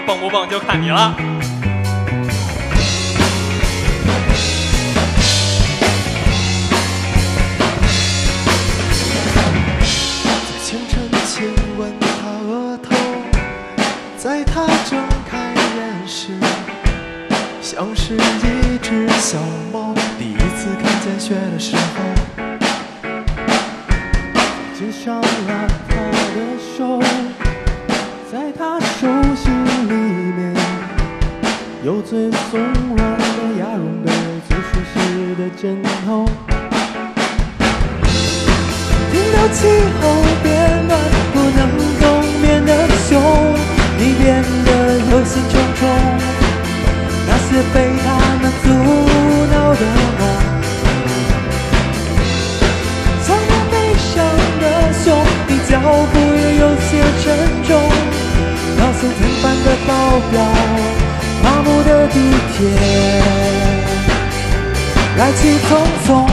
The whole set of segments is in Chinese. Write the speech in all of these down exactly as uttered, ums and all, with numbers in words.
棒不棒就看你了。 在清晨亲吻她额头，在她睁开眼时，像是一只小猫，第一次看见雪的时候，接上了她的手，在她手心里面有最松软的鸭绒被，最舒适的枕头。听到气候变暖，不能冬眠的熊，你变得忧心忡忡。那些被他们阻挠的梦，像那悲伤的熊，你脚步也有些沉重。那些平凡的报表，麻木的地铁，来去匆匆。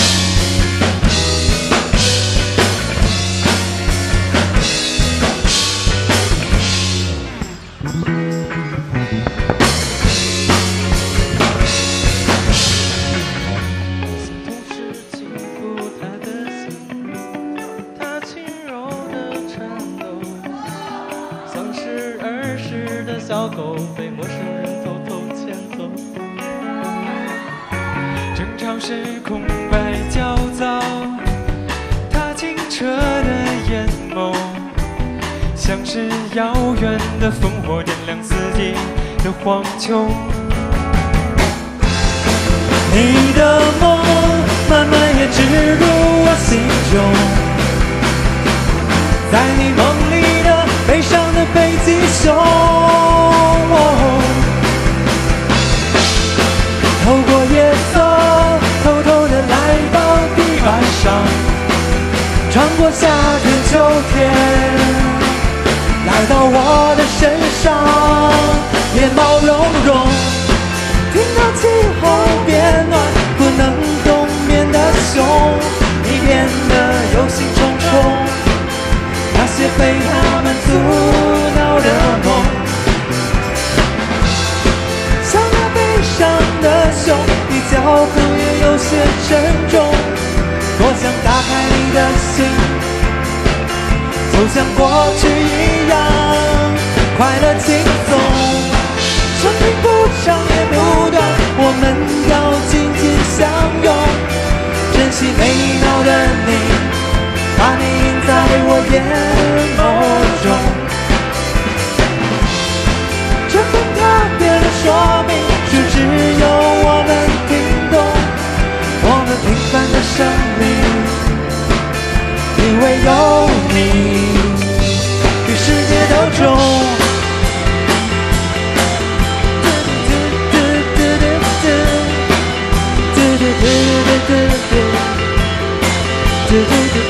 小狗被陌生人偷偷牵走，争吵时空白焦躁，他清澈的眼眸，像是遥远的烽火点亮四季的荒丘。 你的梦慢慢也植入我心中，在你梦里的悲伤的北极熊，透过夜色偷偷地来到地板上，穿过夏天秋天，来到我的身上，眼毛茸茸。听到气候变暖，不能冬眠的熊，你变得忧心忡忡。那些被他们阻挠的梦，像那悲伤的熊，你脚步也有些沉重。多想打开你的心，就像过去一样，快乐轻松。生命不长也不短，我们要紧紧相拥，珍惜美妙的你，把你印在我眼眸中。这份特别的说明，是只有我们听懂。我们平凡的生命，因为有你，比世界都重。do do do